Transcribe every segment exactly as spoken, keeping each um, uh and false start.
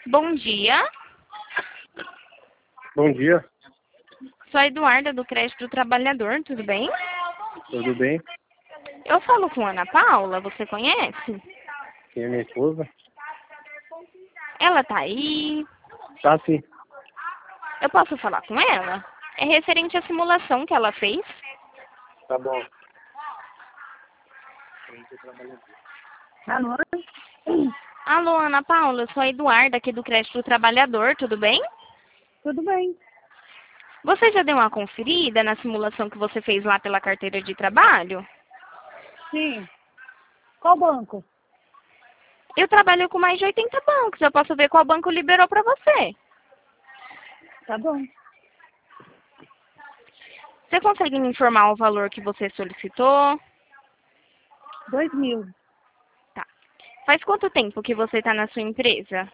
Bom dia. Bom dia, Sou a Eduarda do Crédito do Trabalhador, tudo bem? tudo bem? Eu falo com a Ana Paula, você conhece? Quem é minha esposa? Ela tá aí. Tá sim, Eu posso falar com ela? É referente à simulação que ela fez. tá bom. Alô? Alô, Ana Paula, eu sou a Eduarda aqui do Crédito do Trabalhador, tudo bem? Tudo bem. Você já deu uma conferida na simulação que você fez lá pela carteira de trabalho? Sim. Qual banco? Eu trabalho com mais de oitenta bancos, eu posso ver qual banco liberou para você. Tá bom. Você consegue me informar o valor que você solicitou? Dois mil. Tá. Faz quanto tempo que você está na sua empresa?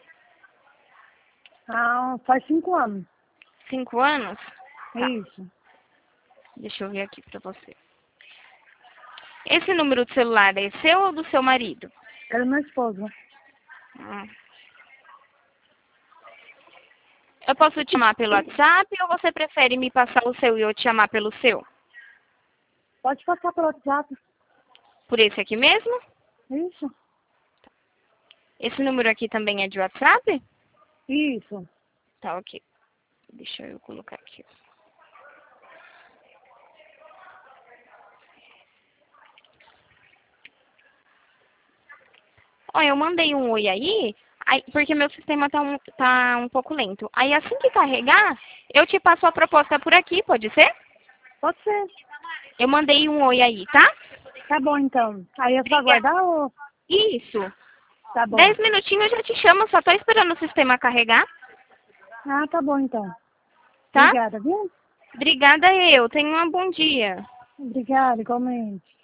Ah, faz cinco anos. Cinco anos? Tá. Isso. Deixa eu ver aqui para você. Esse número de celular é seu ou do seu marido? Era minha esposa. Hum. Eu posso te chamar pelo WhatsApp ou você prefere me passar o seu e eu te chamar pelo seu? Pode passar pelo WhatsApp. Por esse aqui mesmo? Isso. Esse número aqui também é de WhatsApp? Isso. Tá, ok. Deixa eu colocar aqui. Ó, eu mandei um oi aí, aí porque meu sistema tá um, tá um pouco lento. Aí assim que carregar, eu te passo a proposta por aqui, pode ser? Pode ser. Eu mandei um oi aí, tá? Tá bom, então. Aí é só Obrigada. aguardar ou... Isso. Tá bom. Dez minutinhos eu já te chamo, só tô esperando o sistema carregar, Ah, tá bom, então. tá? Obrigada, viu? Obrigada eu. Tenha um bom dia. Obrigada, igualmente.